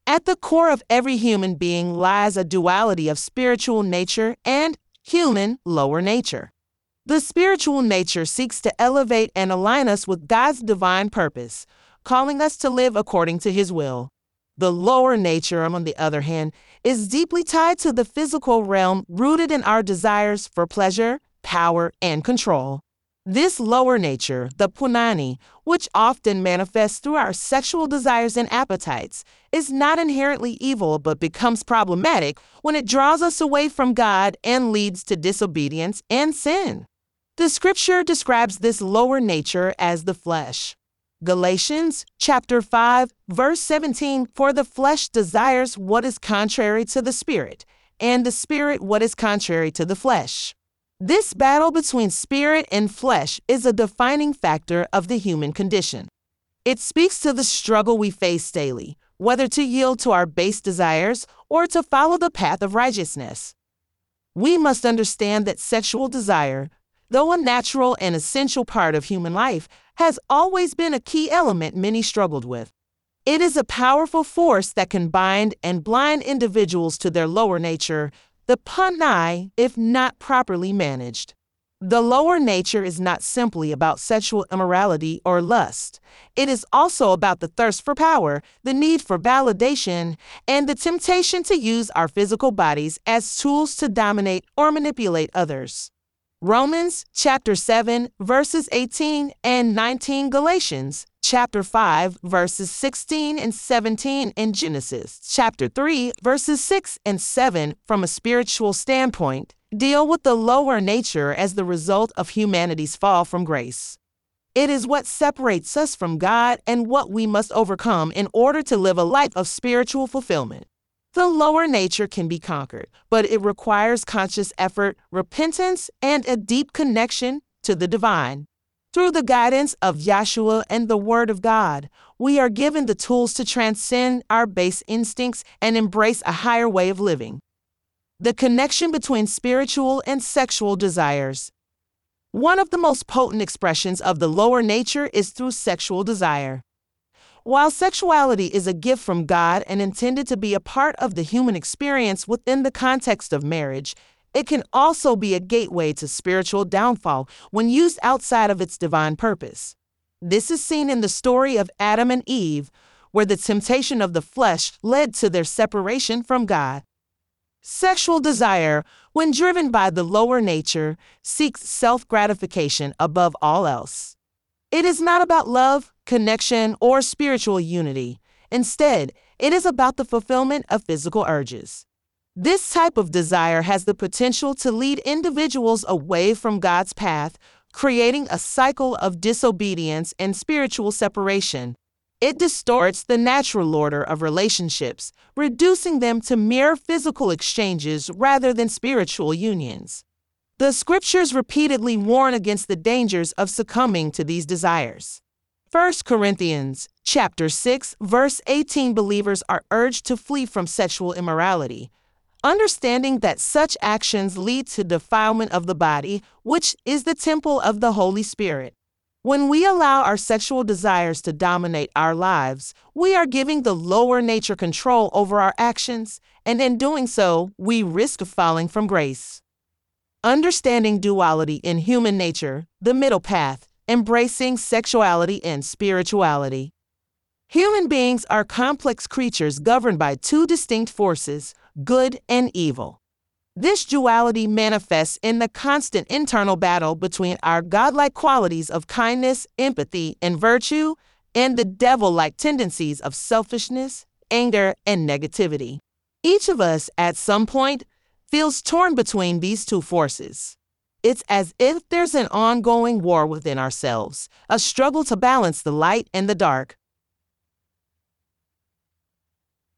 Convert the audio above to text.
At the core of every human being lies a duality of spiritual nature and human lower nature. The spiritual nature seeks to elevate and align us with God's divine purpose, calling us to live according to His will. The lower nature, on the other hand, is deeply tied to the physical realm, rooted in our desires for pleasure, power, and control. This lower nature, the punani, which often manifests through our sexual desires and appetites, is not inherently evil but becomes problematic when it draws us away from God and leads to disobedience and sin. The scripture describes this lower nature as the flesh. Galatians chapter 5, verse 17, "For the flesh desires what is contrary to the spirit, and the spirit what is contrary to the flesh." This battle between spirit and flesh is a defining factor of the human condition. It speaks to the struggle we face daily, whether to yield to our base desires or to follow the path of righteousness. We must understand that sexual desire, though a natural and essential part of human life, has always been a key element many struggled with. It is a powerful force that can bind and blind individuals to their lower nature, the punai, if not properly managed. The lower nature is not simply about sexual immorality or lust. It is also about the thirst for power, the need for validation, and the temptation to use our physical bodies as tools to dominate or manipulate others. Romans chapter 7, verses 18 and 19, Galatians chapter 5, verses 16 and 17, and Genesis chapter 3, verses 6 and 7, from a spiritual standpoint, deal with the lower nature as the result of humanity's fall from grace. It is what separates us from God and what we must overcome in order to live a life of spiritual fulfillment. The lower nature can be conquered, but it requires conscious effort, repentance, and a deep connection to the divine. Through the guidance of Yahshua and the Word of God, we are given the tools to transcend our base instincts and embrace a higher way of living. The connection between spiritual and sexual desires. One of the most potent expressions of the lower nature is through sexual desire. While sexuality is a gift from God and intended to be a part of the human experience within the context of marriage, it can also be a gateway to spiritual downfall when used outside of its divine purpose. This is seen in the story of Adam and Eve, where the temptation of the flesh led to their separation from God. Sexual desire, when driven by the lower nature, seeks self-gratification above all else. It is not about love, connection, or spiritual unity. Instead, it is about the fulfillment of physical urges. This type of desire has the potential to lead individuals away from God's path, creating a cycle of disobedience and spiritual separation. It distorts the natural order of relationships, reducing them to mere physical exchanges rather than spiritual unions. The scriptures repeatedly warn against the dangers of succumbing to these desires. 1 Corinthians chapter 6, verse 18, believers are urged to flee from sexual immorality, understanding that such actions lead to defilement of the body, which is the temple of the Holy Spirit. When we allow our sexual desires to dominate our lives, we are giving the lower nature control over our actions, and in doing so, we risk falling from grace. Understanding duality in human nature, the middle path, embracing sexuality and spirituality. Human beings are complex creatures governed by two distinct forces, good and evil. This duality manifests in the constant internal battle between our godlike qualities of kindness, empathy, and virtue, and the devil-like tendencies of selfishness, anger, and negativity. Each of us, at some point, feels torn between these two forces. It's as if there's an ongoing war within ourselves, a struggle to balance the light and the dark.